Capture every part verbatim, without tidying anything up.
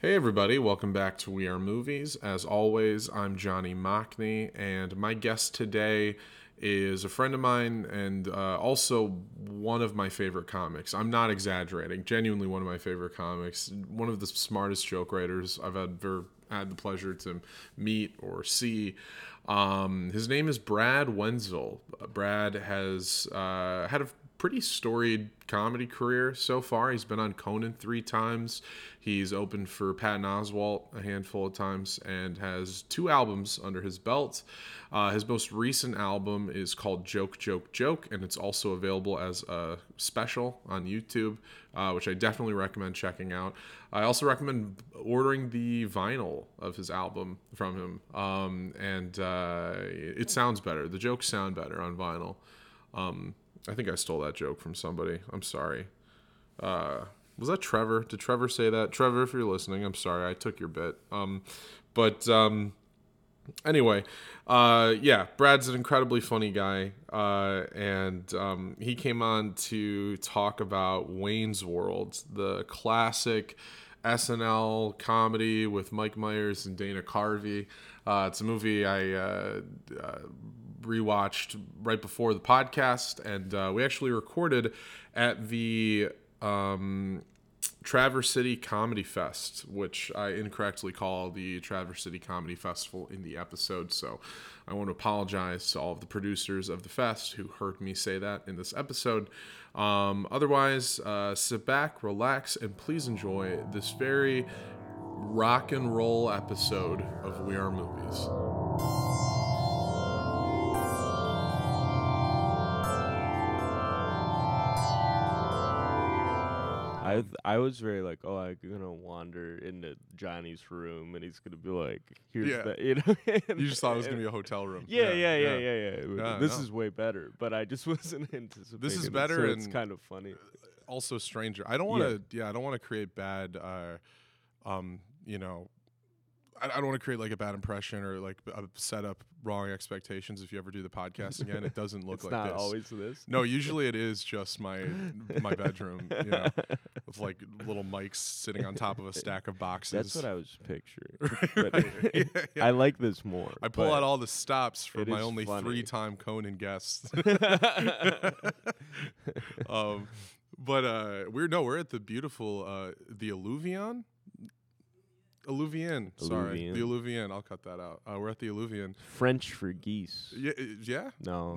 Hey everybody, welcome back to We Are Movies. As always, I'm Johnny Mockney, and my guest today is a friend of mine and uh, also one of my favorite comics. I'm not exaggerating, genuinely one of my favorite comics. One of the smartest joke writers I've ever had the pleasure to meet or see. Um, his name is Brad Wenzel. Brad has uh, had a pretty storied comedy career so far. He's been on Conan three times. He's opened for Patton Oswalt a handful of times and has two albums under his belt. Uh, his most recent album is called Joke, Joke, Joke, and it's also available as a special on YouTube, uh, which I definitely recommend checking out. I also recommend ordering the vinyl of his album from him, um, and uh, it sounds better. The jokes sound better on vinyl. Um, I think I stole that joke from somebody. I'm sorry. Uh, was that Trevor? Did Trevor say that? Trevor, if you're listening, I'm sorry. I took your bit. Um, but um, anyway, uh, yeah, Brad's an incredibly funny guy. Uh, and um, he came on to talk about Wayne's World, the classic S N L comedy with Mike Myers and Dana Carvey. Uh, it's a movie I uh, uh, rewatched right before the podcast, and uh, we actually recorded at the um, Traverse City Comedy Fest, which I incorrectly call the Traverse City Comedy Festival in the episode. So I want to apologize to all of the producers of the fest who heard me say that in this episode. Um, otherwise, uh, sit back, relax, and please enjoy this very rock and roll episode of We Are Movies. I th- I was very like, oh, I'm gonna wander into Johnny's room and he's gonna be like, here's Yeah. the, you know. and- You just thought it was and- going to be a hotel room. Yeah, yeah, yeah, yeah, yeah. Yeah, This no. is way better, but I just wasn't anticipating. This is it, better so it's and- kind of funny. Also stranger. I don't want to, yeah. yeah, I don't want to create bad, uh, um, you know, I, I don't want to create like a bad impression or like uh, set up wrong expectations if you ever do the podcast again. It doesn't look It's like not this. always this. No, usually it is just my my bedroom, you know, with like little mics sitting on top of a stack of boxes. That's what I was picturing. Right, But right. Yeah, yeah. I like this more. I pull but out all the stops for it my is only funny. three-time Conan guests. um, but uh, we're no, we're at the beautiful uh, the Alluvion. Alluvion, sorry, Alluvion. the Alluvion. I'll cut that out. Uh, we're at the Alluvion. French for geese. Yeah, uh, yeah. No.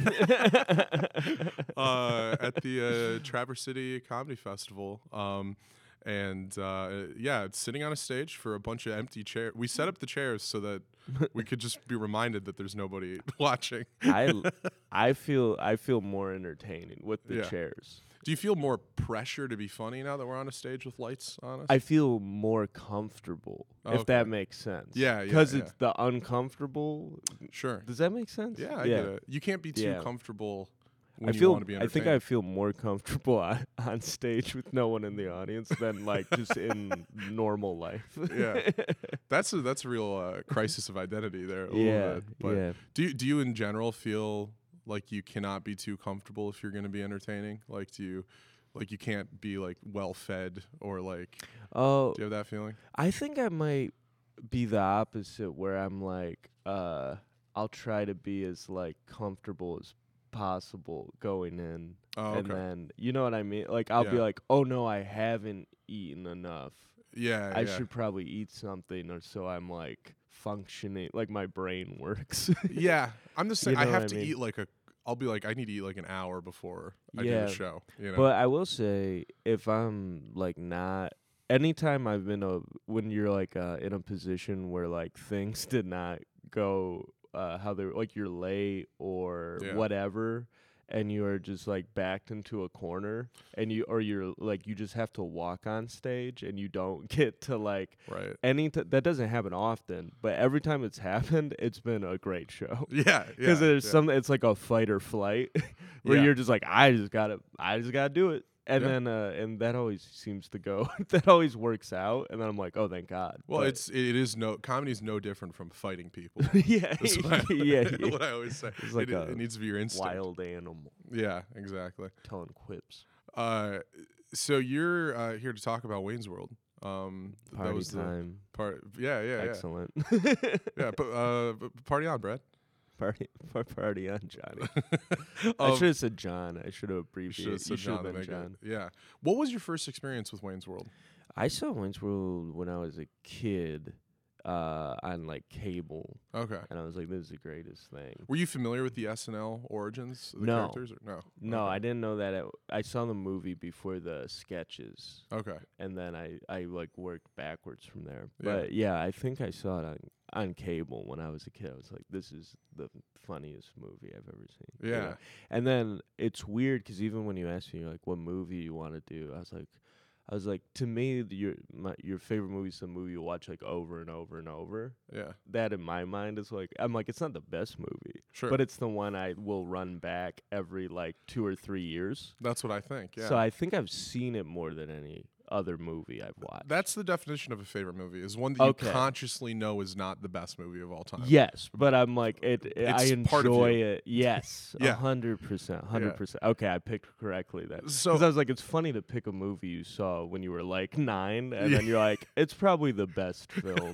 uh, at the uh, Traverse City Comedy Festival. Um, and uh, yeah, it's sitting on a stage for a bunch of empty chairs. We set up the chairs so that we could just be reminded that there's nobody watching. I I feel I feel more entertaining with the Yeah. chairs. Do you feel more pressure to be funny now that we're on a stage with lights on us? I feel more comfortable, Okay. if that makes sense. Yeah, yeah, Because yeah. it's the uncomfortable. Sure. Does that make sense? Yeah, I yeah. get it. You can't be too Yeah. comfortable when I you feel. want to be I entertained. think I feel more comfortable on, on stage with no one in the audience than like just in normal life. Yeah. That's a that's a real uh, crisis of identity there. a little yeah. bit. But Yeah. do you, do you in general feel like you cannot be too comfortable if you're going to be entertaining? Like do you like you can't be like well fed or like Oh, do you have that feeling? I think I might be the opposite, where I'm like, uh, I'll try to be as like comfortable as possible going in, Oh, and okay. then you know what I mean. Like I'll be Yeah. like, oh no, I haven't eaten enough. Yeah, I yeah. should probably eat something, or so I'm like functioning, like my brain works. Yeah, I'm the same. You I know have what to I mean? eat like a. I'll be like, I need to eat like an hour before I do Yeah. the show. You know. But I will say, if I'm like not, anytime I've been a, when you're like uh, in a position where like things did not go uh, how they were, like you're late or Yeah. whatever, and you are just like backed into a corner, and you or you're like you just have to walk on stage, and you don't get to like right. any t- that doesn't happen often, but every time it's happened, it's been a great show. Yeah, yeah. Because there's yeah. some, it's like a fight or flight, where Yeah. you're just like, I just gotta, I just gotta do it, and Yeah. then, uh, and that always seems to go, that always works out, and then I'm like, oh, thank God. Well, But- it's it is no comedy is no different from fighting people. yeah, That's what I, yeah, yeah. what I always say. It's like it, a it needs to be your instinct. wild animal Yeah, exactly. telling quips. Uh, so you're uh, here to talk about Wayne's World. Um, th- that Party was the time. part. Yeah, yeah, yeah. Excellent. Yeah, but uh, b- party on, Brad. Party, par- party on, Johnny. I Um, should have said John. I should have you abbreviated. should have said You should have John to been make John. it. Yeah. What was your first experience with Wayne's World? I saw Wayne's World when I was a kid, uh, on like cable, Okay. and I was like, "This is the greatest thing." Were you familiar with the S N L origins of the No. characters? Or? No. No, Okay. I didn't know that. It, I saw the movie before the sketches, Okay. and then I, I like worked backwards from there. Yeah. But yeah, I think I saw it on on cable when I was a kid. I was like, "This is the funniest movie I've ever seen." you Yeah. know? And then it's weird because even when you ask me like what movie you want to do, I was like, I was like, to me, the, your my, your favorite movie is the movie you watch like over and over and over. Yeah. That in my mind is like, I'm like, it's not the best movie, Sure. but it's the one I will run back every like two or three years. That's what I think. Yeah. So I think I've seen it more than any other movie I've watched. That's the definition of a favorite movie, is one that you Okay. consciously know is not the best movie of all time. Yes, but I'm like it. it I It's part of enjoy you. it. Yes, a Yeah. hundred percent, hundred percent. Okay, I picked correctly then. So- Because I was like, it's funny to pick a movie you saw when you were like nine, and Yeah. then you're like, it's probably the best film.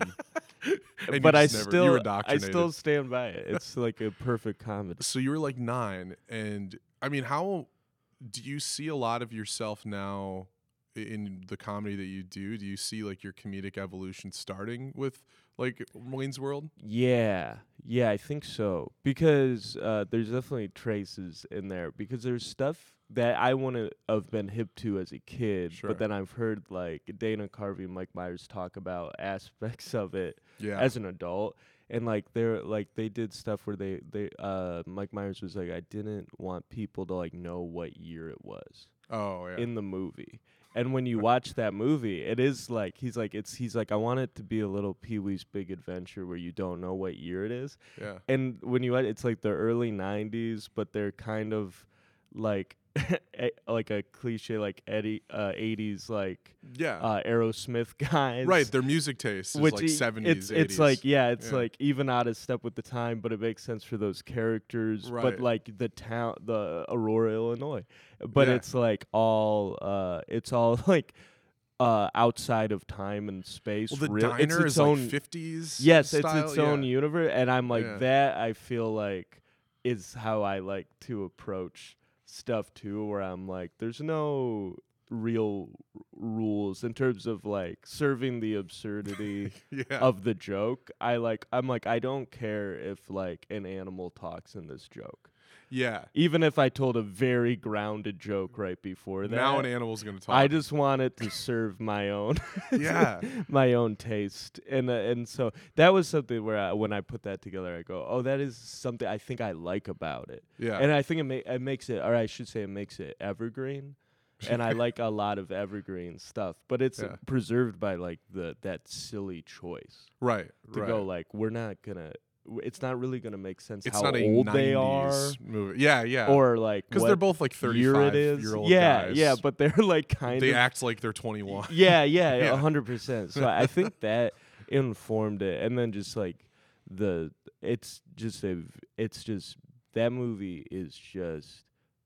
And you but I just never- you still, were I indoctrinated. still stand by it. It's like a perfect comedy. So you were like nine, and I mean, how do you see a lot of yourself now i- in the comedy that you do? Do you see like your comedic evolution starting with like Wayne's World? Yeah, yeah, I think so. Because uh, there's definitely traces in there. Because there's stuff that I want to have been hip to as a kid, Sure. but then I've heard like Dana Carvey and Mike Myers talk about aspects of it Yeah. as an adult. And like they're like they did stuff where they they uh Mike Myers was like, I didn't want people to like know what year it was oh yeah. in the movie. And when you watch that movie, it is like he's like it's he's like I want it to be a little Pee-wee's Big Adventure where you don't know what year it is. yeah. And when you watch, it's like the early nineties, but they're kind of like a- like a cliche like Eddie uh, eighties like Yeah. uh, Aerosmith guys. right. Their music taste is Which like e- seventies, it's eighties. it's like yeah, it's Yeah. like even out of step with the time, but it makes sense for those characters. Right. But like the town, the Aurora, Illinois, but Yeah. it's like all uh, it's all like uh, outside of time and space. well, the real- it's diner its is own, like fifties. yes, style. it's its own yeah. universe, and I'm like Yeah. that. I feel like is how I like to approach stuff too, where I'm like, there's no real r- rules in terms of like serving the absurdity Yeah. of the joke. I like I'm like I don't care if like an animal talks in this joke. yeah. Even if I told a very grounded joke right before that. Now an animal's gonna talk. I just want it to serve my own yeah. my own taste. And uh, and so that was something where I, when I put that together I go, "Oh, that is something I think I like about it." Yeah. And I think it ma- it makes it, or I should say it makes it evergreen. And I like a lot of evergreen stuff, but it's Yeah. preserved by like the that silly choice right. to right. go like we're not gonna. w- It's not really gonna make sense It's how not a old nineties they are, movie. Yeah. Yeah. or like because what they're both like year thirty-five it is. year old yeah, guys. yeah, but they're like kind they of act like they're twenty-one. yeah, yeah, Yeah. a hundred percent. So I think that informed it, and then just like the, it's just a, v- it's just that movie is just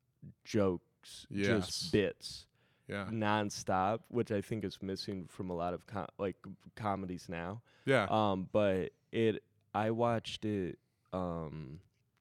jokes, Yes. just bits, Yeah. nonstop, which I think is missing from a lot of com- like comedies now. Yeah. Um, but it, I watched it. Um,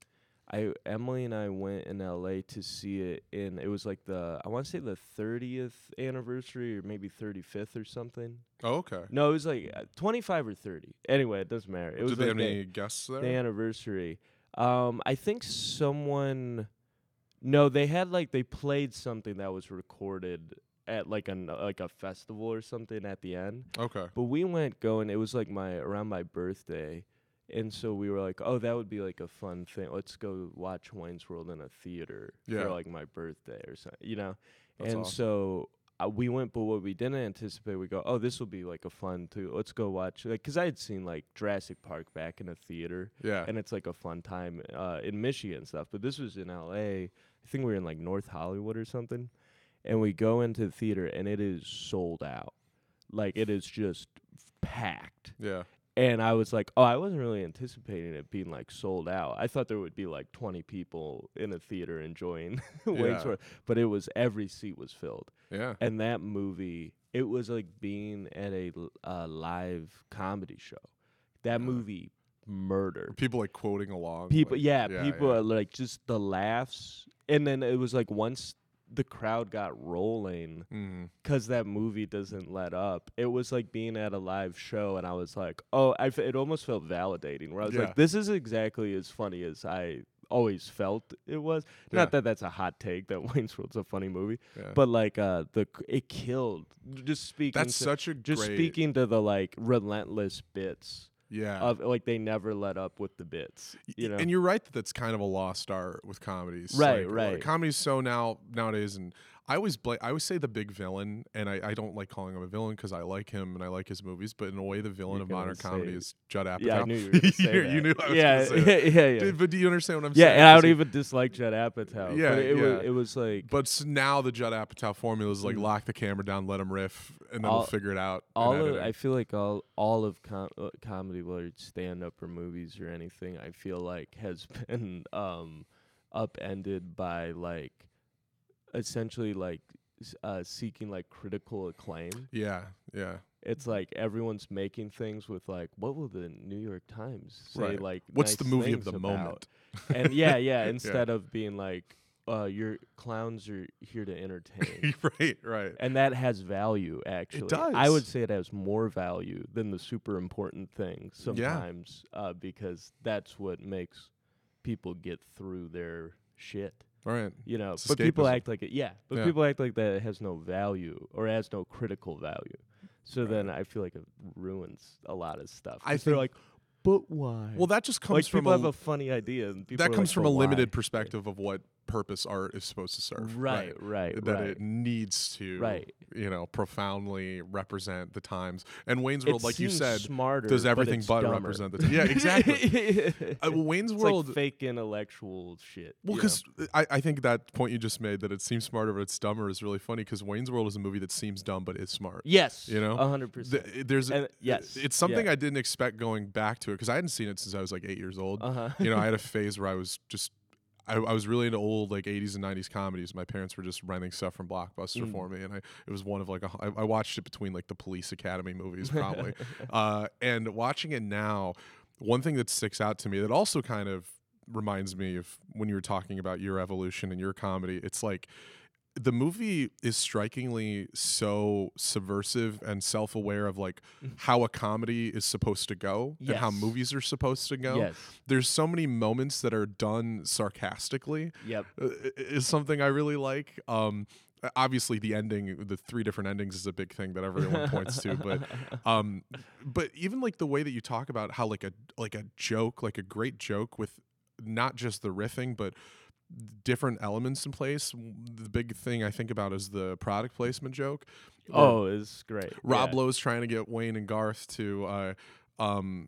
I Emily and I went in L A to see it in. It was like the I want to say the thirtieth anniversary or maybe thirty-fifth or something. oh, okay. No, it was like uh, twenty-five or thirty. Anyway, it doesn't matter. It was Did they like have the, any guests there? the anniversary. Um, I think someone. No, they had like they played something that was recorded at like an like a festival or something at the end. okay. But we went going. It was like my around my birthday, and so we were like, "Oh, that would be like a fun thing. Let's go watch Wayne's World in a theater Yeah. for like my birthday or something, you know." That's and awesome. so uh, we went, but what we didn't anticipate, we go, "Oh, this will be like a fun too. Let's go watch." Like, cause I had seen like Jurassic Park back in a theater, Yeah. and it's like a fun time uh, in Michigan and stuff. But this was in L A. I think we were in like North Hollywood or something. And we go into the theater and it is sold out. Like it is just packed. yeah. And I was like, oh, I wasn't really anticipating it being like sold out. I thought there would be like twenty people in a theater enjoying Wayne's Yeah. World, but it was every seat was filled. Yeah. And that movie it was like being at a l- uh, live comedy show. That Yeah. movie murdered. People like quoting along. People, like, yeah, yeah, people yeah. are like just the laughs, and then it was like once the crowd got rolling, Mhm. because that movie doesn't let up. It was like being at a live show, and I was like, oh, I f- it almost felt validating. Where I was Yeah. like, this is exactly as funny as I always felt it was. Yeah. Not that that's a hot take that Wayne's World's a funny movie, Yeah. but like uh, the c- it killed. Just speaking, That's to, such a just great. speaking to the like relentless bits Yeah. of like they never let up with the bits. You know, And you're right that that's kind of a lost art with comedies. Right, Like, right. Comedy's so now nowadays, and I always bla- I always say the big villain, and I, I don't like calling him a villain because I like him and I like his movies, but in a way, the villain You're of gonna modern say- comedy is Judd Apatow. yeah, I knew you were gonna say you, that. you knew I was yeah, gonna say that. yeah, yeah. Dude, but do you understand what I'm Yeah, saying? and I 'Cause don't he- even dislike Judd Apatow. Yeah, but it, yeah. was, it was like But s- now the Judd Apatow formula is like Mm. lock the camera down, let him riff, and then All- we'll figure it out. in all of, editing. I feel like all all of com- uh, comedy, whether it's stand up or movies or anything, I feel like has been um, upended by like essentially like s- uh, seeking like critical acclaim. yeah, yeah. It's like everyone's making things with like, what will the New York Times say? Right. Like, What's nice the movie of things the about? moment? And yeah, yeah. Instead of being like, uh, your clowns are here to entertain. right, right. And that has value, actually. does. I would say it has more value than the super important thing sometimes, uh, because that's what makes people get through their shit. Right. You know, It's but people escapism. act like it. Yeah, but Yeah. people act like that it has no value or has no critical value. So Right. then I feel like it ruins a lot of stuff. I 'Cause they're think- like, but why? Well, that just comes like from people a, have a funny idea, and people that are comes like, from "But a limited why?" perspective of what purpose art is supposed to serve. Right, right, That right. it needs to, Right. you know, profoundly represent the times. And Wayne's World, It like you seems said, smarter, does but everything it's but, dumber. represent the time. Yeah, exactly. uh, Wayne's It's World. like fake intellectual shit. well, you know? because I, I think that point you just made that it seems smarter but it's dumber is really funny because Wayne's World is a movie that seems dumb but is smart. yes, you know? a hundred percent. The- there's And- yes, it's something yeah. I didn't expect going back to it because I hadn't seen it since I was like eight years old. Uh huh. You know, I had a phase where I was just I, I was really into old like eighties and nineties comedies. My parents were just renting stuff from Blockbuster Mm. for me, and I it was one of like a, I, I watched it between like the Police Academy movies probably, uh, and watching it now, one thing that sticks out to me that also kind of reminds me of when you were talking about your evolution and your comedy. It's like the movie is strikingly so subversive and self-aware of like how a comedy is supposed to go and how Yes. movies are supposed to go. Yes. There's so many moments that are done sarcastically. Yep. uh, i- is something I really like. Um, obviously, the ending, the three different endings, is a big thing that everyone points to. But, um, but even like the way that you talk about how like a like a joke, like a great joke with not just the riffing, but different elements in place. The big thing I think about is the product placement joke. where Oh, it's great. Rob yeah. Lowe's trying to get Wayne and Garth to uh um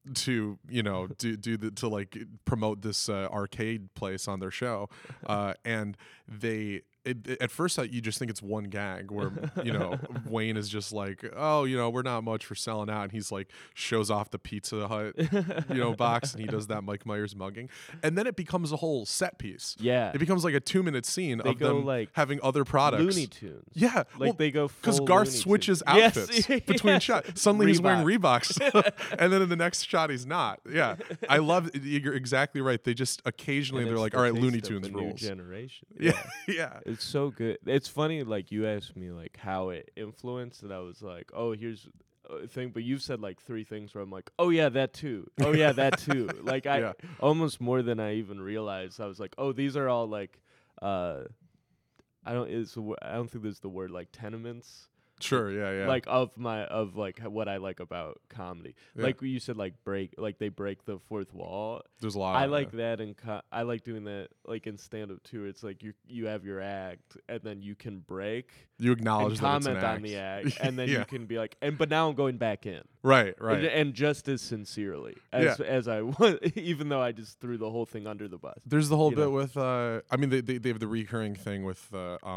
to you know do do the to like promote this uh, arcade place on their show uh and they it, it- at first uh, you just think it's one gag where you know Wayne is just like, oh, you know, we're not much for selling out, and he's like shows off the Pizza Hut you know box, and he does that Mike Myers mugging, and then it becomes a whole set piece. Yeah. It becomes like a two minute scene They of go them like having other products. Looney Tunes. Yeah, Like well, they go because full Garth Looney switches Tunes. Yes, outfits between yes. shots. Suddenly he's wearing Reebok. Reeboks, and then in the next shot he's not. Yeah, I love. You're exactly right. They just occasionally And they're it's like, the all right, taste Looney of Tunes a new rules. generation. Yeah, yeah, It's so good. It's funny, like you asked me, like how it influenced, and I was like, "Oh, here's a thing." But you've said like three things where I'm like, "Oh yeah, that too. Oh yeah, that too." Like I Yeah. almost more than I even realized. I was like, "Oh, these are all like, uh, I don't. Is the wo- I don't think there's the word like tenements." Sure. Yeah, yeah. Like of my of like h- what I like about comedy. Yeah. Like you said, like break, like they break the fourth wall. there's a lot. I of like that. that, and co- I like doing that like in stand up too. It's like you you have your act, and then you can break You and acknowledge that it's an comment on act. the act, and then Yeah. you can be like, and but now I'm going back in, Right, and, right. and just as sincerely as as I was, even though I just threw the whole thing under the bus. There's the whole you bit know. with. Uh, I mean, they, they they have the recurring thing with uh, um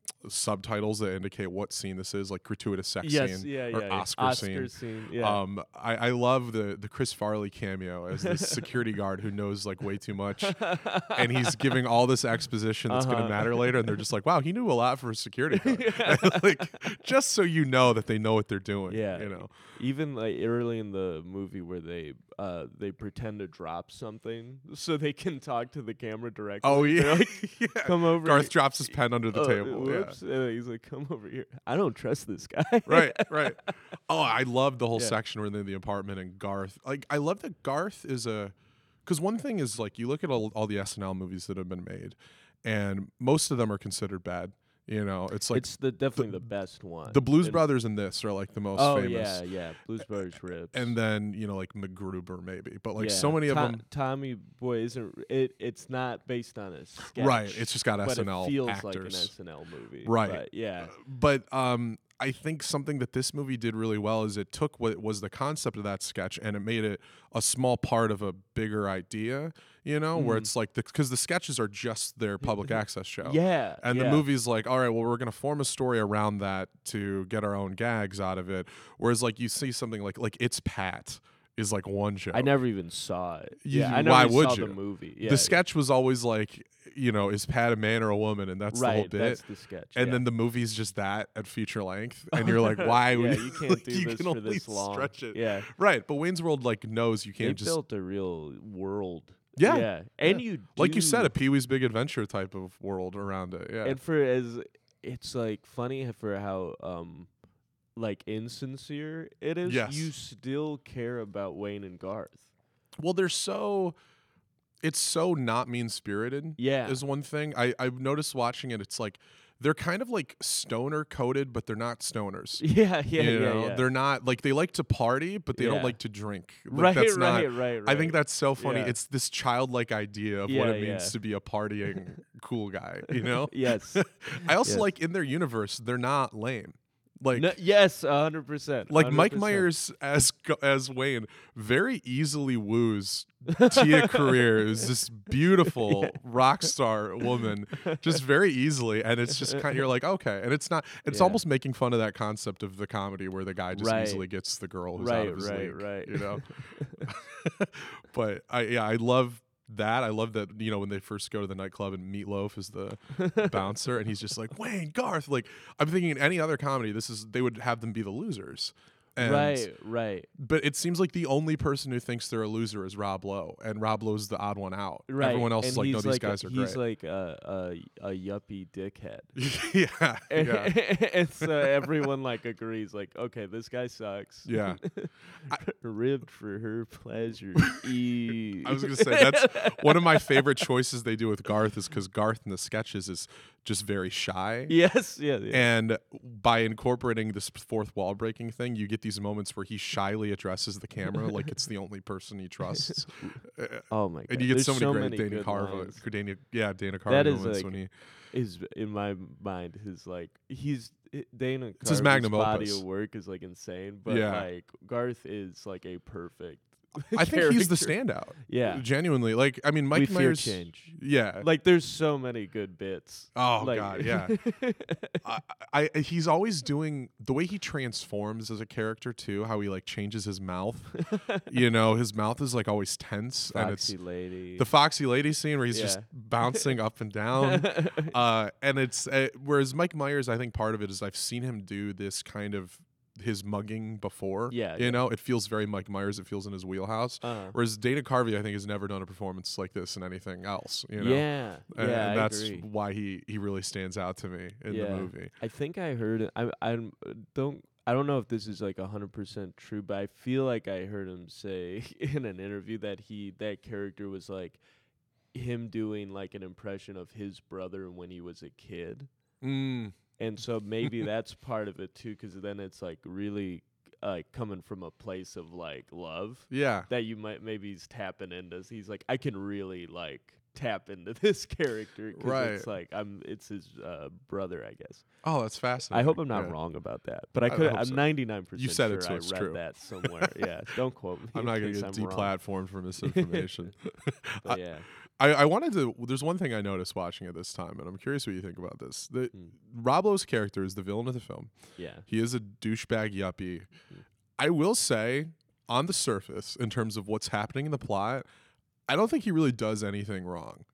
subtitles that indicate what scene this is, like gratuitous sex Yes, scene yeah, or yeah. Oscar, Oscar scene. scene. Yeah. Um, I, I love the the Chris Farley cameo as this security guard who knows like way too much, and he's giving all this exposition that's Uh-huh. going to matter later, and they're just like, wow, he knew a lot for a security guard. Like, just so you know that they know what they're doing. Yeah. You know. Even like early in the movie where they uh they pretend to drop something so they can talk to the camera directly. Oh They're yeah. like, Yeah. come over. Garth drops his pen under the Oh, table. Yeah. Whoops. And he's like, come over here. I don't trust this guy. Right, right. Oh, I love the whole Yeah. section where they're in the apartment and Garth. Like, I love that Garth is a, because one thing is like you look at all, all the S N L movies that have been made, and most of them are considered bad. You know, it's like It's the definitely the, best one. the Blues And- Brothers in this are like the most Oh famous. yeah, yeah. Blues Brothers Rips. And then you know like MacGruber maybe, but like Yeah. so many of To- them. Tommy Boy isn't it? It's not based on a sketch. Right, it's just got but S N L it feels actors. like an S N L movie. Right. But yeah. But um, I think something that this movie did really well is it took what was the concept of that sketch and it made it a small part of a bigger idea, you know, where Mhm. it's like, because the, the sketches are just their public access show. Yeah. And yeah. the movie's like, all right, well, we're going to form a story around that to get our own gags out of it. Whereas, like, you see something like, like It's Pat is like one show. I never even saw it. You- yeah, I why never would saw you? the movie. Yeah. The sketch was always like, you know, is Pat a man or a woman? And that's right, the whole bit. That's the sketch. And yeah. then the movie's just that at feature length, and you're like, why? yeah, would you can't like, do you this can for only this long. stretch it. Yeah, Right, but Wayne's World like knows you they can't just built a real world. Yeah, yeah, and yeah. you like you do- said, a Pee Wee's Big Adventure type of world around it. Yeah, and for as it's like funny for how um like insincere it is. Yes. You still care about Wayne and Garth. well, they're so. It's so not mean spirited. Yeah, Is one thing I I've noticed watching it. It's like they're kind of like stoner coded, but they're not stoners. yeah, yeah, you yeah, know, yeah. they're not like they like to party, but they Yeah. don't like to drink. Like, right, that's not, right, right, right. I think that's so funny. Yeah. It's this childlike idea of what Yeah, it means yeah. to be a partying cool guy, you know? yes, I also Yes. like in their universe, they're not lame. Like no, yes, a hundred percent. like Mike one hundred percent. Myers as Go- as Wayne very easily woos Tia Career, who's this beautiful Yeah. rock star woman, just very easily, and it's just kind of you're like okay, and it's not. It's Yeah. almost making fun of that concept of the comedy where the guy just Right. easily gets the girl who's out Right, of his right, league, right. you know. But I yeah, I love that. I love that, you know, when they first go to the nightclub and Meatloaf is the bouncer and he's just like, Wayne, Garth. Like, I'm thinking in any other comedy, this is they would have them be the losers. And, right, right, But it seems like the only person who thinks they're a loser is Rob Lowe, and Rob Lowe's the odd one out. right. Everyone else and is like, no, he's these like guys a, are he's great. like a, a a yuppie dickhead. yeah, yeah, and so everyone like agrees, like, okay, this guy sucks. yeah. I- Ribbed for her pleasure. E. I was gonna say that's one of my favorite choices they do with Garth is because Garth in the sketches is just very shy. yes, yeah, yeah. And by incorporating this fourth wall breaking thing, you get these moments where he shyly addresses the camera like it's the only person he trusts. Uh, oh my god. and you get There's so many so great many Dana good Carvey, lines. Dana, yeah, Dana Carvey That is, moments like, when he. Is in my mind his like he's i- Dana It's his Carvey's magnum body opus. of work is like insane, but Yeah. like Garth is like a perfect. I think he's the character. standout. Yeah. Genuinely, like I mean, Mike we fear Myers. change. Yeah. Like there's so many good bits. oh like, god, yeah. I, I he's always doing the way he transforms as a character too. How he like changes his mouth. You know, his mouth is like always tense, and it's Foxy lady. the foxy lady scene where he's just Yeah. bouncing up and down. Uh, and it's uh, whereas Mike Myers, I think part of it is I've seen him do this kind of his mugging before. Yeah, you yeah. know, it feels very Mike Myers. It feels in his wheelhouse. uh, Whereas Dana Carvey, I think, has never done a performance like this in anything else. You know? yeah, And, yeah, and I that's agree. why he he really stands out to me in the Yeah. movie. I think I heard it. I I don't. I don't know if this is like a hundred percent true, but I feel like I heard him say in an interview that he that character was like him doing like an impression of his brother when he was a kid, Mm. and so maybe that's part of it too, because then it's like really like coming from a place of like love Yeah. that you might maybe he's tapping into. He's like, I can really like tap into this character because Right. it's like I'm it's his uh, brother, I guess. Oh, that's fascinating. I hope I'm not Yeah. wrong about that, but I I could. hope I'm so. ninety-nine percent You said sure it, so I it's read true. that somewhere. Yeah, don't quote me. I'm in not going case to get I'm wrong. deplatformed for misinformation. But yeah, I, I wanted to. There's one thing I noticed watching it this time, and I'm curious what you think about this. The Mm. Rob Lowe's character is the villain of the film. Yeah. He is a douchebag yuppie. Mm. I will say, on the surface, in terms of what's happening in the plot, I don't think he really does anything wrong.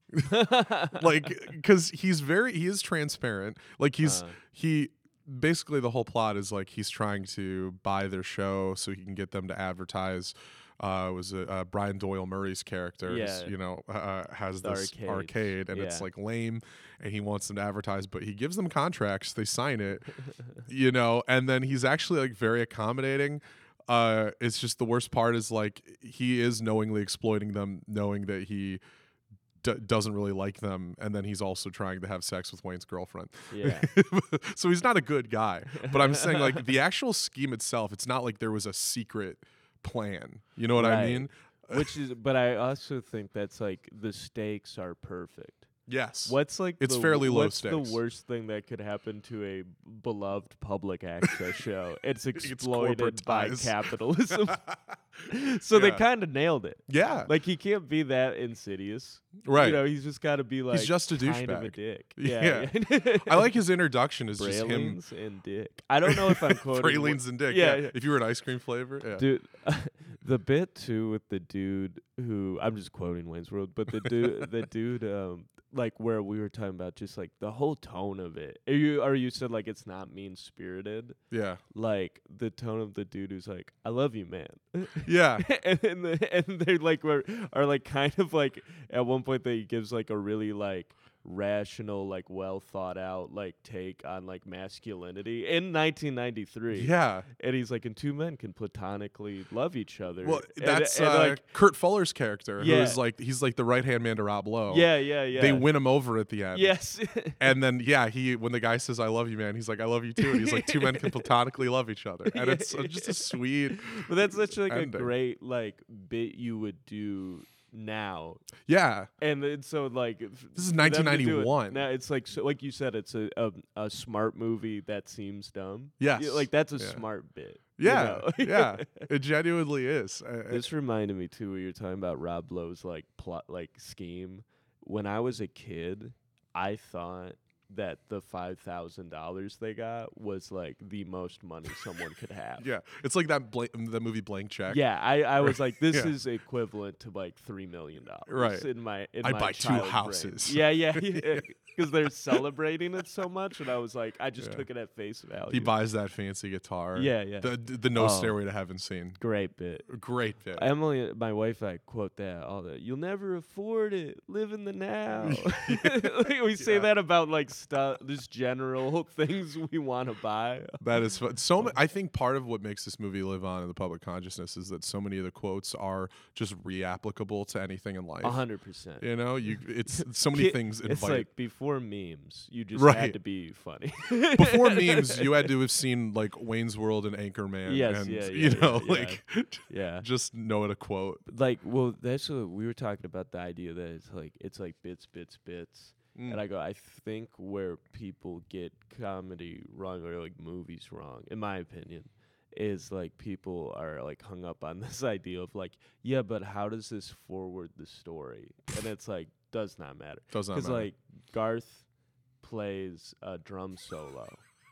Like, because he's very, he is transparent. Like, he's, Uh. he, basically the whole plot is like he's trying to buy their show so he can get them to advertise. Uh, it was uh, Brian Doyle Murray's character, is, Yeah. you know, uh, has The this arcades. arcade, and it's Yeah. like lame, and he wants them to advertise, but he gives them contracts, they sign it, you know, and then he's actually like very accommodating. Uh, it's just the worst part is like he is knowingly exploiting them, knowing that he d- doesn't really like them, and then he's also trying to have sex with Wayne's girlfriend. Yeah. So he's not a good guy. But I'm saying like the actual scheme itself, it's not like there was a secret plan. You know what I Right. mean? Which is, but I also think that's like the stakes are perfect. Yes. What's like It's the, fairly low what's stakes. the worst thing that could happen to a beloved public access show? It's It's exploited by corporatized. capitalism. So they Yeah. kind of nailed it. Yeah. Like he can't be that insidious. Right. You know, he's just got to be like just a kind of a douchebag. dick. Yeah. Yeah. I like his introduction is just him. Pralines and dick. I don't know if I'm quoting. what- Pralines and dick. Yeah, Yeah, yeah. If you were an ice cream flavor. Yeah. Dude, the bit too with the dude who I'm just quoting Wayne's World, but the dude, the dude, um, like where we were talking about, just like the whole tone of it. Are you, or you said like it's not mean spirited, Yeah. like the tone of the dude who's like, "I love you, man," Yeah. and then the, and they like were are like kind of like at one point they gives like a really like rational, like well thought out like take on like masculinity in nineteen ninety-three. Yeah. And he's like, and two men can platonically love each other. Well, And- that's and, uh, like, Kurt Fuller's character, Yeah. who's like he's like the right hand man to Rob Lowe. yeah, yeah, yeah. They win him over at the end. Yes. And then yeah, he when the guy says "I love you, man," he's like "I love you too," and he's like two men can platonically love each other, and Yeah, it's uh, just a sweet. But that's such like ending. a great like bit you would do now, Yeah, and then so like this is nineteen ninety-one. Now it's like so, like you said, it's a, a a smart movie that seems dumb. Yes. Yeah, like that's a Yeah. smart bit. you yeah, know? yeah. It genuinely is. Uh, it- This reminded me too when you were talking about Rob Lowe's like plot like scheme. When I was a kid, I thought that the five thousand dollars they got was like the most money someone could have. yeah, it's like that blank, the movie Blank Check. Yeah, I, I was like, this Yeah. is equivalent to like three million dollars. Right. In my, in I'd my buy two child brain. houses. Yeah, yeah, because they're celebrating it so much, and I was like, I just Yeah. took it at face value. He buys that fancy guitar. Yeah, yeah. The the no Oh. stairway to heaven scene. Great bit. Great bit. Emily, my wife, I quote that all the. You'll never afford it. Live in the now. Like, we say Yeah. that about like stuff, just general things we want to buy. That is fun. So ma- I think part of what makes this movie live on in the public consciousness is that so many of the quotes are just reapplicable to anything in life. A hundred percent. You know, you it's so many Ki- things It's invite. like before memes, you just Right. had to be funny. Before memes, you had to have seen like Wayne's World and Anchorman. Yes, and, yeah, you yeah, know, yeah, like Yeah. just know it a quote. Like, well, that's what we were talking about, the idea that it's like it's like bits, bits, bits. Mm. And I go, I think where people get comedy wrong or like movies wrong, in my opinion, is like people are like hung up on this idea of like, yeah, but how does this forward the story? And it's like, does not matter. Does not Because matter. like Garth plays a drum solo,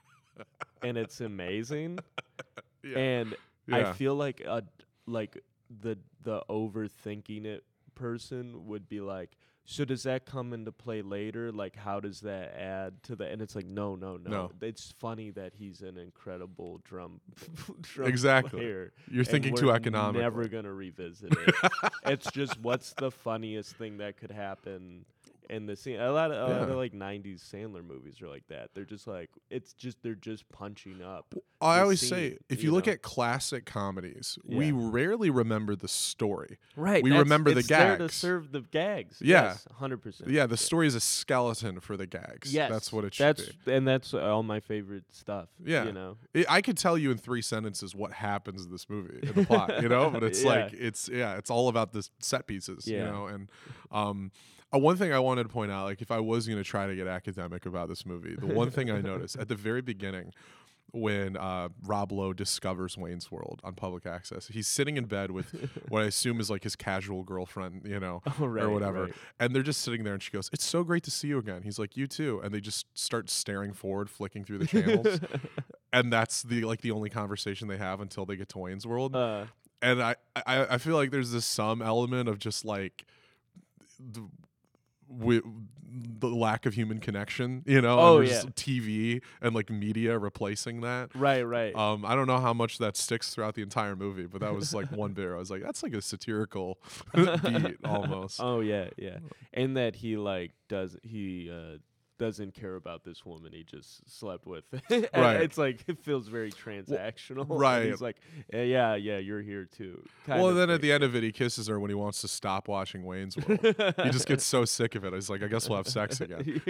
and it's amazing. yeah. And yeah. I feel like a like the the overthinking it person would be like, so does that come into play later? Like, how does that add to the? And it's like, no, no, no. No. It's funny that he's an incredible drum, drum Exactly. player. You're and thinking we're too economically. Never gonna revisit it. It's just what's the funniest thing that could happen in the scene. A lot of, a lot Yeah. of like nineties Sandler movies are like that. They're just like it's just they're just punching up. I the always scene, say, if you you look know? at classic comedies, we Yeah. rarely remember the story. Right. We that's- remember the it's there to gags. serve the gags. Yeah. Yes, one hundred percent. Yeah, the story is a skeleton for the gags. Yes. That's what it should that's, be. And that's all my favorite stuff. Yeah. You know? I I could tell you in three sentences what happens in this movie, in the plot, you know, but it's Yeah. like it's yeah, it's all about the set pieces, you Yeah. know. And um, uh, one thing I wanted to point out, like if I was going to try to get academic about this movie, the one thing I noticed at the very beginning, when uh, Rob Lowe discovers Wayne's World on public access. He's sitting in bed with what I assume is like his casual girlfriend, you know, Oh, right, or whatever. right. And they're just sitting there, and she goes, "It's so great to see you again." He's like, "You too." And they just start staring forward, flicking through the channels, and that's the like the only conversation they have until they get to Wayne's World. Uh, And I, I, I feel like there's this some element of just like the, wi- the lack of human connection, you know, Oh, and there's yeah. T V and like media replacing that. right, right. Um, I don't know how much that sticks throughout the entire movie, but that was like one bit where I was like, that's like a satirical beat almost. Oh yeah, yeah. And that he like does he uh doesn't care about this woman he just slept with. And Right. It's like it feels very transactional. and right. He's like, "Eh, yeah, yeah, you're here too. Kind Well, of then at thing. the end of it, he kisses her when he wants to stop watching Wayne's World. He just gets so sick of it. He's like, I guess we'll have sex again.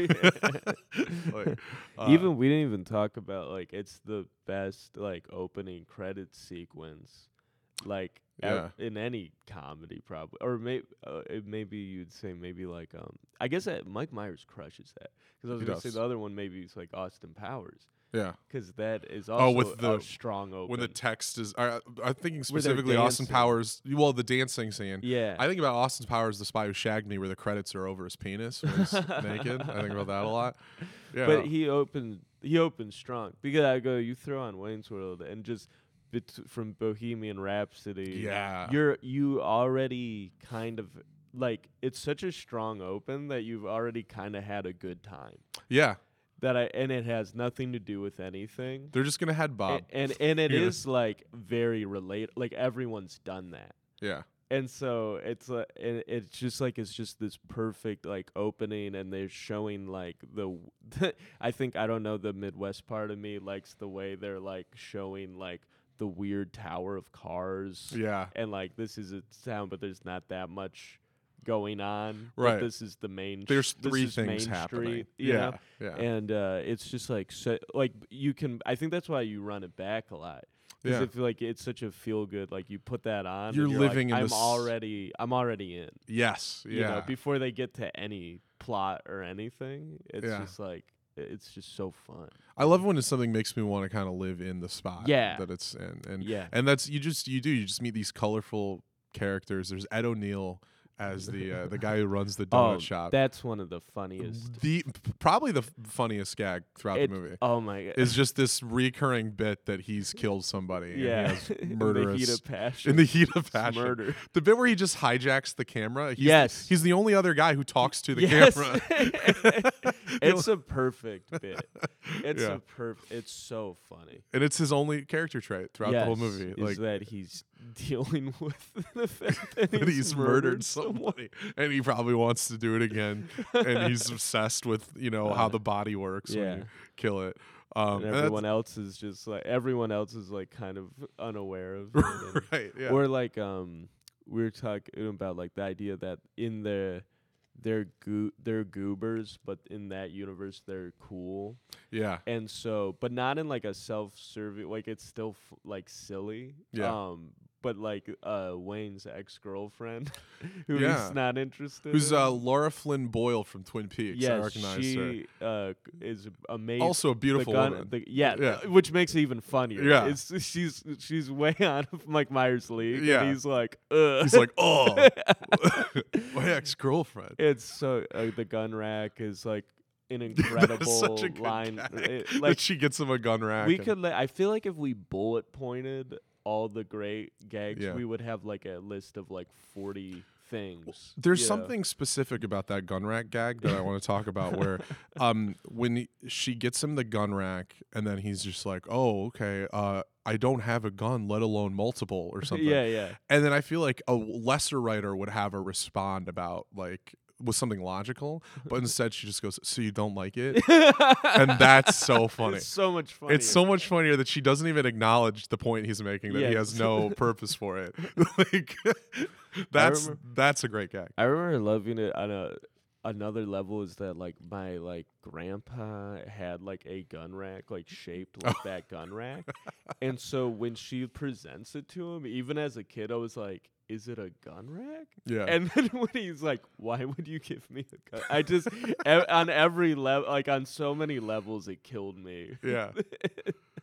Like, uh, even we didn't even talk about like it's the best like opening credit sequence like ev- Yeah. in any comedy probably, or maybe uh, it- maybe you'd say maybe like um I guess that Mike Myers crushes that because I was He gonna say does. the other one maybe it's like Austin Powers yeah. because that is Oh, also with the- a strong open. When the text is, I, I'm thinking Where they're specifically Austin dancing. Powers. Well, the dancing scene. yeah, I think about Austin Powers, The Spy Who Shagged Me, where the credits are over his penis when he's naked. I think about that a lot. Yeah. but he opened he opened strong because I go you throw on Wayne's World and just bet- from Bohemian Rhapsody. yeah. You're you already kind of like it's such a strong open that you've already kind of had a good time. yeah. That I and it has nothing to do with anything. They're just gonna head Bob. A- and and it Yeah. is like very relate like everyone's done that. yeah. And so it's like it, it's just like it's just this perfect like opening, and they're showing like the I think I don't know the Midwest part of me likes the way they're like showing like the weird tower of cars. Yeah. And like this is a town, but there's not that much going on. Right. But this is the main. There's sh- this three is things Main happening. Street, you yeah. know? Yeah. And uh, it's just like so, like you can. I think that's why you run it back a lot. Because Yeah. I feel like it's such a feel good. Like you put that on, You're and you're living like, in I'm this- already. I'm already in. Yes. You Yeah. know, before they get to any plot or anything, it's Yeah. just like it's just so fun. I love when something makes me want to kind of live in the spot Yeah. that it's in, and Yeah. and that's you just you do you just meet these colorful characters. There's Ed O'Neill as the uh, the guy who runs the donut Oh, shop. that's one of the funniest. The p- probably the f- funniest gag throughout It- the movie Oh my god! is just this recurring bit that he's killed somebody. and he yeah, has in the murderous heat of passion. in the heat of It's passion. murder. The bit where he just hijacks the camera. He's Yes. he's the only other guy who talks to the yes. camera. It's a perfect bit. It's Yeah. a perf. It's so funny. And it's his only character trait throughout the whole Yes, movie. is Like that he's dealing with the fact that that he's, he's murdered, murdered someone. somebody, and he probably wants to do it again. And he's obsessed with you know how Uh, the body works yeah. when you kill it. Um, And and everyone else is just like everyone else is like kind of unaware of it. that's- and- right? Yeah. Or like um we were talking about like the idea that in the they're goo they're goobers, but in that universe they're cool. yeah. And so, but not in like a self-serving, like it's still f- like silly. Yeah. Um, but like uh Wayne's ex-girlfriend, who he's Yeah. not interested. Who's in. uh, Laura Flynn Boyle from Twin Peaks? I Yes, recognize her. she uh is amazing. Also a beautiful the gun, woman. the, yeah, Yeah. uh, which makes it even funnier. Yeah. it's she's she's way out of Mike Myers' league. Yeah. and he's like, ugh. He's like, oh, my ex-girlfriend. It's so uh, the gun rack is like an That's incredible such a good line. gag. It- That like she gets him a gun rack. we and- could, li- I feel like if we bullet pointed all the great gags, Yeah. we would have like a list of like forty things. There's you know? something specific about that gun rack gag that I want to talk about where um when he- she gets him the gun rack and then he's just like, "Oh, okay, uh I don't have a gun, let alone multiple or something." Yeah, yeah. And then I feel like a lesser writer would have her respond about like with something logical, but instead she just goes, "So you don't like it?" And that's so funny. It's so much fun. It's so much funnier that she doesn't even acknowledge the point he's making, that he has Yes. no purpose for it. Like that's remember- that's a great gag. I remember loving it on a another level is that like my like grandpa had like a gun rack like shaped like that gun rack. And so when she presents it to him, even as a kid, I was like, is it a gun rack? Yeah. And then when he's like, why would you give me a gun? I just e- on every level, like on so many levels, it killed me. Yeah.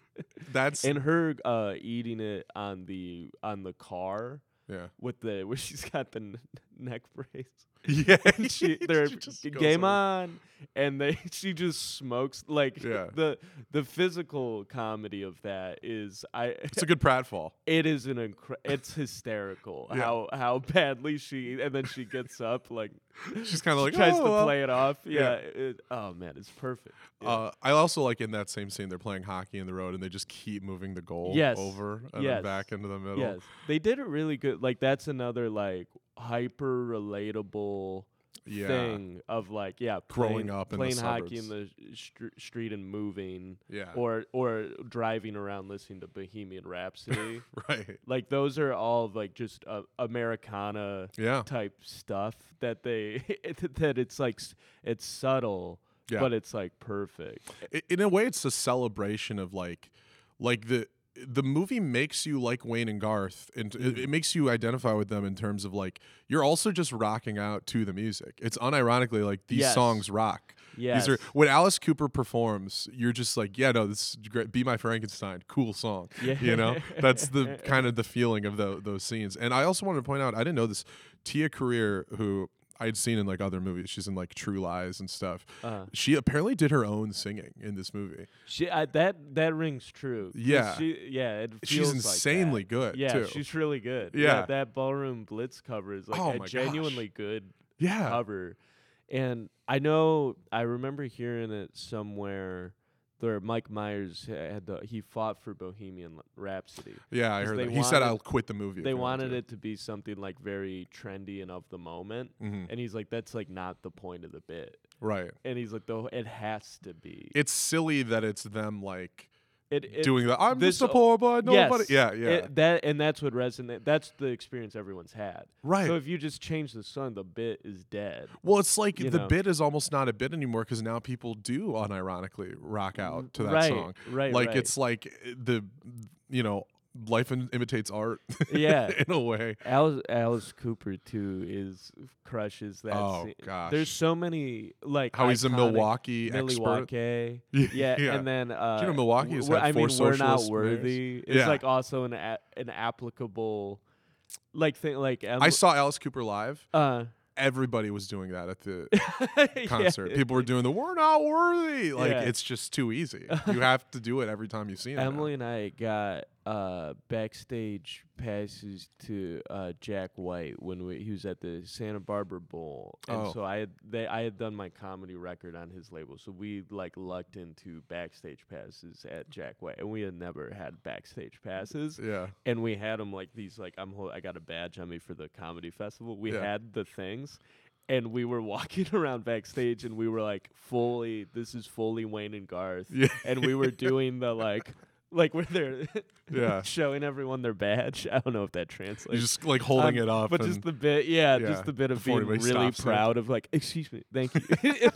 That's and her uh, eating it on the on the car yeah. with the where she's got the n- neck brace. Yeah. And she they're She just g- goes game over. on, and they she just smokes like Yeah. the the physical comedy of that is I It's a good pratfall. it is an incre- it's hysterical Yeah. how how badly she and then she gets up like She's kind of like tries oh, to well." play it off. Yeah. Yeah. It, oh man, it's perfect. Yeah. Uh, I also like in that same scene they're playing hockey in the road and they just keep moving the goal Yes. over and Yes. then back into the middle. Yes, they did it really good. Like that's another like hyper relatable Yeah. thing of like yeah, Growing playing, up in the playing hockey in suburbs. the str- street and moving, Yeah. or or driving around listening to Bohemian Rhapsody. Right. Like those are all like just uh, Americana Yeah. type stuff that they that it's like s- it's subtle, Yeah. but it's like perfect. I- in a way it's a celebration of like like the the movie makes you like Wayne and Garth and it, it makes you identify with them in terms of like you're also just rocking out to the music. It's unironically like these Yes. songs rock. Yes. These are when Alice Cooper performs, you're just like, yeah, no, this is great. Be My Frankenstein, cool song. Yeah. You know, that's the kind of the feeling of tho- those scenes. And I also wanted to point out, I didn't know this. Tia Career, who I'd seen in like other movies, she's in like True Lies and stuff. Uh, She apparently did her own singing in this movie. she I, that that rings true. 'Cause Yeah. she, yeah. It She's feels insanely like that. good, Yeah, too. she's really good. Yeah. that Ballroom Blitz cover is like Oh a my gosh. genuinely good Yeah, cover. And I know I remember hearing it somewhere. Where Mike Myers had the he fought for Bohemian Rhapsody. yeah, I 'Cause heard they that. He said, wanted- "I'll quit the movie." They wanted it to be something like very trendy and of the moment, hmm and he's like, "That's like not the point of the bit." Right. And he's like, "Though it has to be." It's silly that it's them like It, it doing the "I'm this just a poor boy." Nobody. yes, Yeah, yeah. it- that and that's what resonate. That's the experience everyone's had. right. So if you just change the song, the bit is dead. Well, it's like you the know. bit is almost not a bit anymore because now people do unironically rock out to that right, song. right, Like right. it's like the, you know, life in, imitates art. Yeah. in a way. Alice, Alice Cooper too is crushes that. Oh, scene. gosh. There's so many like How he's a iconic Milwaukee expert. Milwaukee. Yeah, Yeah, yeah. and then uh, Do you know Milwaukee has w- had I four mean, we're not socialist worthy. mayors? It's Yeah. like also an a- an applicable, like thing like um, I saw Alice Cooper live. uh Everybody was doing that at the yeah. concert. People were doing the "We're not worthy." Like Yeah. it's just too easy. You have to do it every time you see it. Emily and I got uh, backstage passes to uh, Jack White when we, he was at the Santa Barbara Bowl, and Oh. so I had they I had done my comedy record on his label, so we like lucked into backstage passes at Jack White, and we had never had backstage passes, Yeah. and we had them like these like I'm hol- I got a badge on me for the comedy festival. We Yeah. had the things. And we were walking around backstage, and we were like, fully, this is fully Wayne and Garth. Yeah. And we were doing the like, like where they're Yeah. showing everyone their badge. I don't know if that translates. You're just like holding Um, it up. but and just the bit, yeah, yeah, just the bit of before being anybody really stops it. proud of like, excuse me, thank you.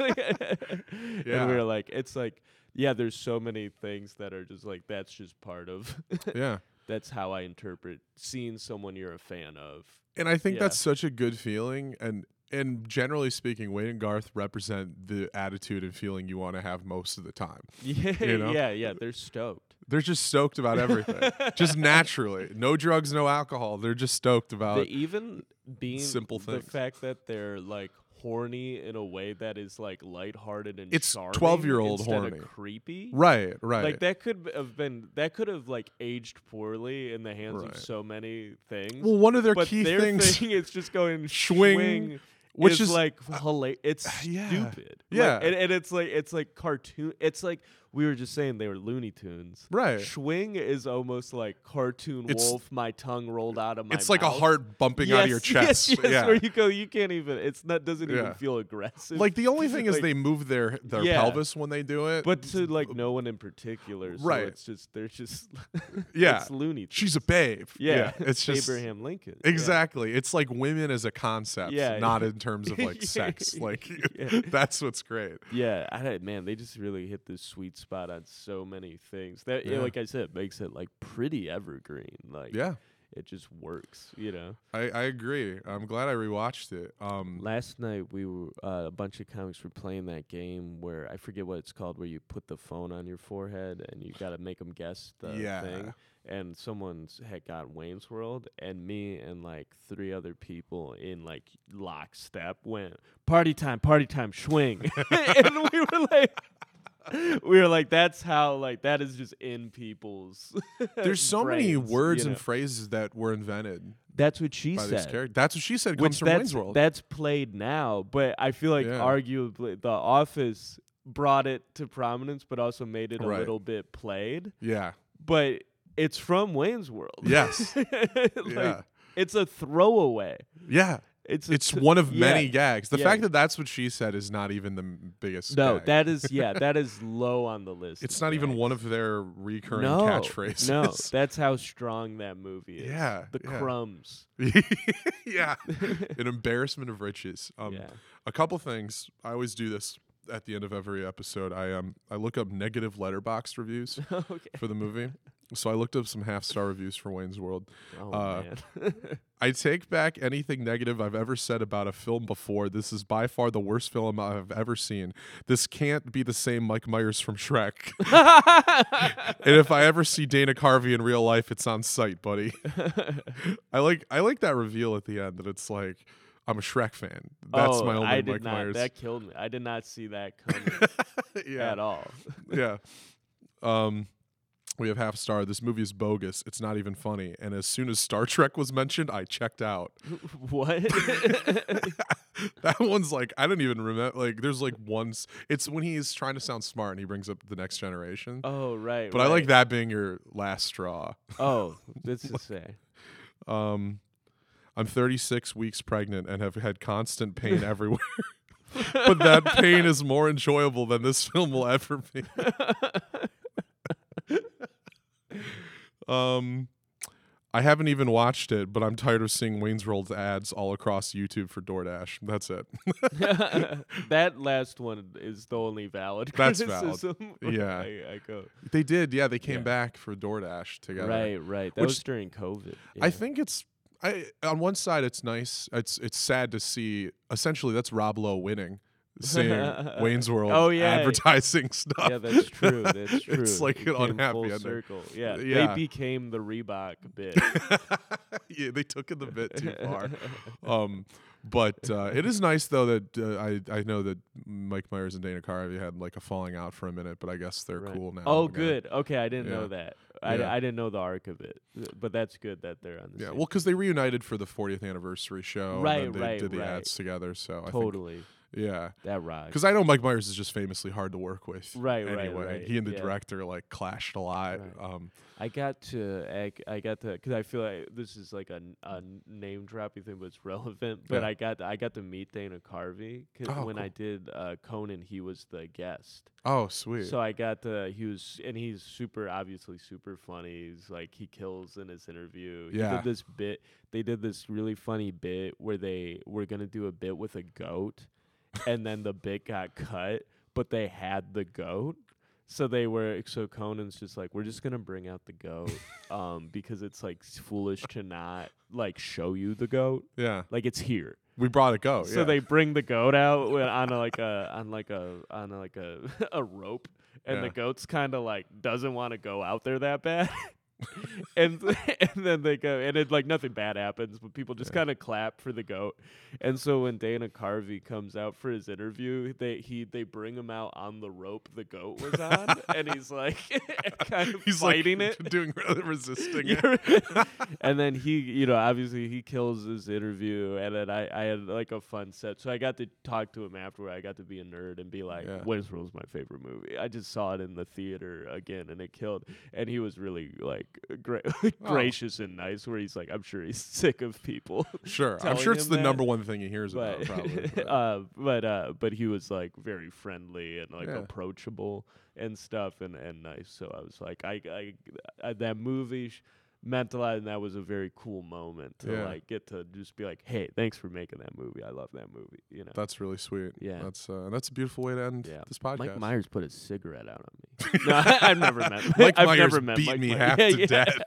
Yeah. And we were like, it's like, yeah, there's so many things that are just like, that's just part of, yeah. that's how I interpret seeing someone you're a fan of. And I think Yeah. that's such a good feeling. And and generally speaking, Wayne and Garth represent the attitude and feeling you want to have most of the time. Yeah, You know? yeah, yeah, they're stoked. They're just stoked about everything, just naturally. No drugs, no alcohol. They're just stoked They about. even being simple the things. fact that they're like horny in a way that is like lighthearted and It's charming twelve-year-old instead horny. of creepy. Right, right. Like that could b- have been that could have like aged poorly in the hands Right. of so many things. well, one of their but key their things, thing is just going Swing, swing, which is, is- like hila- It's yeah, stupid. yeah. Like, and, and it's like it's like cartoon. It's like we were just saying they were Looney Tunes. right. Swing is almost like cartoon It's- wolf. My tongue rolled out of my. It's like a mouth. heart bumping out of your chest. Yes, yes, yeah. where you go, you can't even. It's not doesn't Yeah. even feel aggressive. Like the only thing is Like- they move their their Yeah. pelvis when they do it. but to like no one in particular. So Right. It's just they're just. Yeah. It's Looney Tunes. She's a babe. Yeah. it's just Abraham Lincoln. Yeah. exactly. It's like women as a concept, Yeah. not in terms of like Yeah. sex. Like Yeah. that's what's great. Yeah, I don't- man, they just really hit the sweet spot on so many things. That, yeah, Yeah. like I said, makes it like pretty evergreen. Like, Yeah. it just works, you know. I, I agree. I'm glad I rewatched it. Um, Last night we were uh, a bunch of comics were playing that game where I forget what it's called, where you put the phone on your forehead and you got to make them guess the Yeah. thing. And someone's had got Wayne's World, and me and like three other people in like lockstep went party time, party time, swing, and we were like. We were like, that's how, like, that is just in people's There's so many brains, words you know? and phrases that were invented That's what she by this said. character. That's what she said Which comes from that's, Wayne's World. That's played now, but I feel like Yeah. arguably The Office brought it to prominence, but also made it a Right. little bit played. Yeah. But it's from Wayne's World. Yes. like, Yeah. It's a throwaway. Yeah. It's a It's t- one of many yeah. gags. The Yeah. fact that that's what she said is not even the m- biggest No, gag. that is yeah, that is low on the list. It's of not even gags. one of their recurring no, catchphrases. No, that's how strong that movie is. Yeah, the yeah. crumbs. Yeah. An embarrassment of riches. Um, yeah. A couple things. I always do this at the end of every episode. I um I look up negative letterbox reviews Okay. for the movie. So I looked up some half star reviews for Wayne's World. Oh uh, man. I take back anything negative I've ever said about a film before. This is by far the worst film I've ever seen. This can't be the same Mike Myers from Shrek. And if I ever see Dana Carvey in real life, it's on sight, buddy. I like I like that reveal at the end that it's like I'm a Shrek fan. That's oh, my only I did Mike not, Myers. That killed me. I did not see that coming Yeah. at all. Yeah. Um, we have half star. This movie is bogus. It's not even funny. And as soon as Star Trek was mentioned, I checked out. What? That one's like I don't even remember. Like there's like once it's when he's trying to sound smart and he brings up the Next Generation. oh right. but right. I like that being your last straw. Oh, that's to say. Um, I'm thirty-six weeks pregnant and have had constant pain everywhere. But that pain is more enjoyable than this film will ever be. um, I haven't even watched it, but I'm tired of seeing Wayne's World ads all across YouTube for DoorDash. That's it. That last one is the only valid That's valid. criticism. Yeah. I, I go. They did, yeah. They came Yeah. back for DoorDash together. Right, right. That Which- was during COVID. I yeah. think it's. I on one side it's nice. It's it's sad to see. Essentially, that's Rob Lowe winning, seeing Wayne's World Oh, yeah. advertising stuff. Yeah, that's true. That's true. It's like It an came unhappy full ending. circle. Yeah, Yeah. they became the Reebok bit. Yeah, they took it the bit too far. Um, but uh, it is nice though that uh, I I know that Mike Myers and Dana Carvey had like a falling out for a minute, but I guess they're Right. cool now. Oh, again. good. Okay, I didn't Yeah. know that. I, d- Yeah. I didn't know the arc of it, but that's good that they're on the Yeah, same. well, because they reunited for the fortieth anniversary show, Right, and then they right, did the right. ads together. So I totally. think, yeah, That rocks. because I know Mike Myers is just famously hard to work with. Right, right, anyway, right, he and the yeah. director like clashed a lot. Right. Um, I got to, I, I got to, because I feel like this is like a, n- a name dropping thing, but it's relevant. But Yeah. I got, I got to meet Dana Carvey because Oh, when I cool. did uh, Conan, he was the guest. oh, sweet. So I got to, he was, and he's super, obviously super funny. He's like, he kills in his interview. He Yeah. did this bit, they did this really funny bit where they were going to do a bit with a goat, and then the bit got cut, but they had the goat. So they were, so Conan's just like, we're just going to bring out the goat um, because it's like s- foolish to not like show you the goat. yeah, Like it's here. we brought it go. So yeah. they bring the goat out wi- on a, like a on like a on a, like a a rope, and Yeah. the goat's kind of like doesn't want to go out there that bad, and and then they go, and it like nothing bad happens, but people just Yeah. kind of clap for the goat. And so when Dana Carvey comes out for his interview, they he they bring him out on the rope the goat was on, and he's like kind of He's fighting like it. doing resisting it. You're- and then he, you know, obviously he kills his interview, and then I, I had like a fun set. So I got to talk to him afterward. I got to be a nerd and be like, Yeah. Wayne's World is my favorite movie. I just saw it in the theater again, and it killed. And he was really like gra- gracious and nice, where he's like, I'm sure he's sick of people. Sure, I'm telling sure it's him the that, number one thing he hears about. But Probably. But. uh, but uh, but he was like very friendly and like Yeah. approachable and stuff and, and nice. So I was like, I, I, I that movie, sh- mentalized, and that was a very cool moment to Yeah. like get to just be like, hey, thanks for making that movie. I love that movie. You know. That's really sweet. Yeah. That's uh, that's a beautiful way to end Yeah. this podcast. Mike Myers put a cigarette out on me. No, I, I've never met. Mike I've Myers never met beat Mike me My- half yeah, to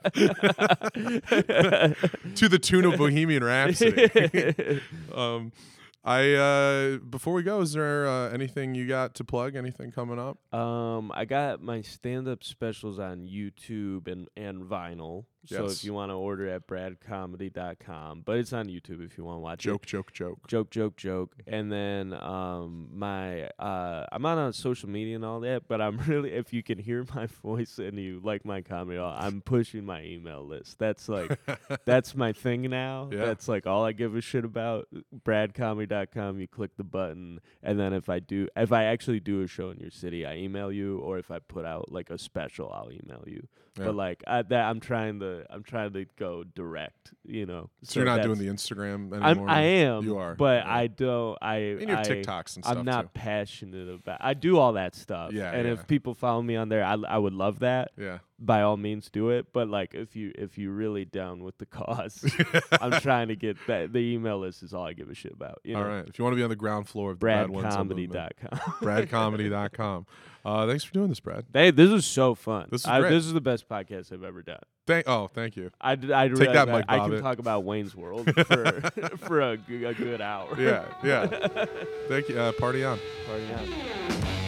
yeah. death to the tune of Bohemian Rhapsody. um, I uh, before we go, is there uh, anything you got to plug? Anything coming up? Um, I got my stand-up specials on YouTube and, and vinyl. So Yes. if you want to order at brad comedy dot com, but it's on YouTube if you want to watch Joke, it. joke, joke. Joke, joke, joke. And then um, my uh, I'm not on social media and all that, but I'm really, if you can hear my voice and you like my comedy, at all, I'm pushing my email list. That's like, that's my thing now. Yeah. That's like all I give a shit about. brad comedy dot com. You click the button, and then if I do, if I actually do a show in your city, I email you, or if I put out like a special, I'll email you. Yeah. But like I, that, I'm trying to, I'm trying to go direct. You know. So, you're not doing that's- the Instagram I'm, anymore? I am. You are, but yeah. I don't. I. And your I, TikToks and stuff I'm not too. passionate about. I do all that stuff. Yeah, And yeah. if people follow me on there, I, I would love that. Yeah. By all means, do it. But like, if you if you really down with the cause, I'm trying to get that. The email list is all I give a shit about. You know? All right. If you want to be on the ground floor of the Brad brad Wenzel comedy movement, dot com. brad comedy dot com. Uh, thanks for doing this, Brad. Hey, this is so fun. This is I, great. This is the best podcast I've ever done. Thank. Oh, thank you. I, d- I Take realize that, I, Mike I can Bobbitt. talk about Wayne's World for for a, g- a good hour. Yeah. Yeah. Thank you. Uh, party on. Party on.